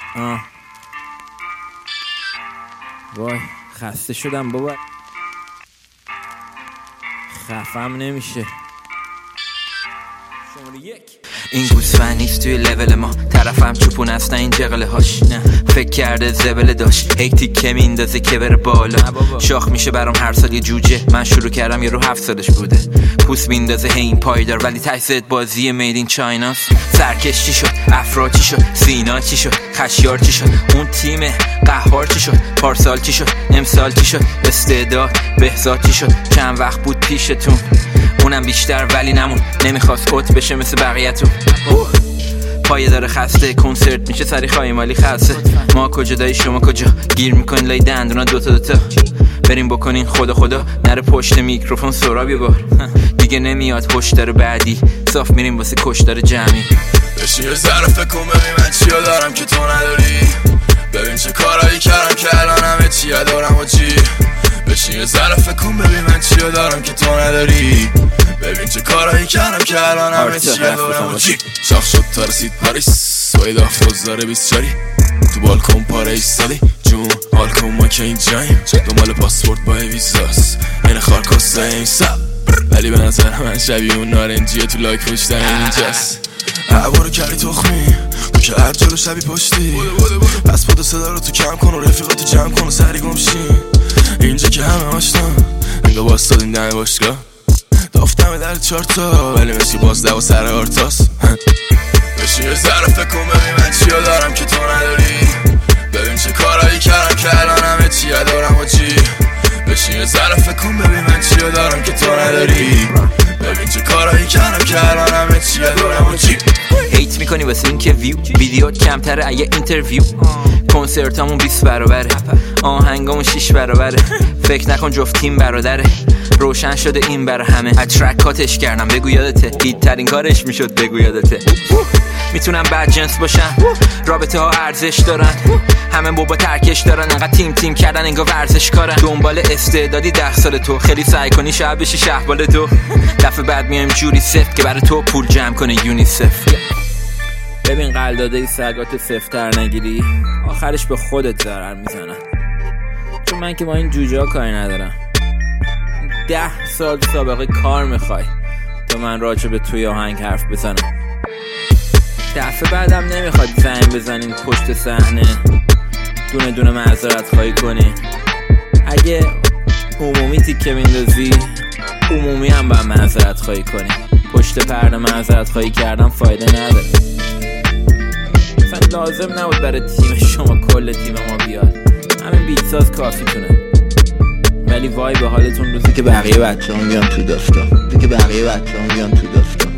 وای خسته شدم بابا، خفم نمیشه. شماره 1 این گوسفند نیست توی لول ما، طرفم چوپون است نه این جغله هاش. فکر کرده زبله داشت هی تیکه میندازه که بره بالا. شاخ میشه برام هر سال یه جوجه، من شروع کردم یه رو 7 سالش بوده. پوست میندازه هی این پایدار، ولی تجزیت بازی مید این چایناست. سرکش چی شد، افرا چی شد، سینا چی شد، خشیار چی شد، اون تیم قهار چی شد، پارسال چی شد، امسال چی شد، استعداد بهزاد چی شد، چند وقت بود پیشتون اونم بیشتر ولی نمون، نمیخواست اوت بشه مثل بقیه‌تون. پایه داره خسته، کنسرت میشه سری خواهی مالی خسته. ما کجا دایی شما کجا، گیر میکنین لای دندونا دوتا بریم بکنین خدا نره پشت میکروفون سراب یه بار. دیگه نمیاد هشدار بعدی، صاف میریم واسه کشدار جمعی. بشین یه ذره فکر کن ببین من چیا دارم که تو نداری، ببین چه کارایی کردم که الان همه چیا دارم و چی. بشین یه ذره فکر کن ببین من چیا دارم که تو نداری، ببین چه کارایی کردم که الان همه چیا دارم و چی. شاخ شد تا رسید پاریس، باید افتاز داره 24 تو بالکن پاره ایستادی جون حال کن ما که این جاییم، دنبال پاسپورت با ویزاس این خارکاسته این سب، ولی به نظر من شبیه اون نارنجیه تو لایک پشتن اینجاست. عبارو کردی تخمی تو که هر جلو شبی پشتی، پس پاد صدا رو تو کم کن و رفیقاتو جمع کن و سری گمشین. اینجا که همه آشنا انگا باستادیم دم باشگاه، دافتمه در 4 تا ولی مثل باز دو سر آرتاس. بشین یه ذره فکر کن ببین من چیا دارم که تو نداری، ببین چه کارایی کردم که الان همه چیا دارم و چی. بشین یه ذره فکر کن ببین من چیا دارم که تو نداری، ببین چه کارایی کردم که الان همه چیا دارم و چی. هیت میکنی واسه این که ویدیو کمتره اگه اینترویو، کنسرتامون 20 برابره، آهنگامون 6 برابره. فکر نکن جفت تیم برادره، روشن شده این برا همه. اترکاتش کردم بگو یادته، هیت ترین کارش میشد بگو یادته. میتونم بد جنس باشم، رابطه ها ارزش دارن، همه بابا ترکش دارن، انقدر تیم کردن انگار ورزش کارن. دنبال استعدادی 10 سال تو، خیلی سعی کنی شب بشی شهبال تو. دفعه بعد میایم جوری سفت که برای تو پول جمع کنه یونیسف. ببین قلداده سگات سفتر نگیری، آخرش به خودت ضرر میزنن. چون من که با این جوجه ها کاری ندارم. 10 سال سابقه کار میخوای تا من راجع به توی آهنگ حرف بزنم. دفعه بعدم نمیخواد زنگ بزنین پشت صحنه دونه دونه معذرت خواهی کنی. اگه عمومی تیکه میندازی عمومی هم باید معذرت خواهی کنی. پشت پرده معذرت خواهی کردن فایده نداره. مثلا لازم نبود برای تیم شما کل تیم ما بیاد، همین بیتساز کافی تونه. ولی وای به حالتون روزی که بقیه بچه هم بیان تو داستان،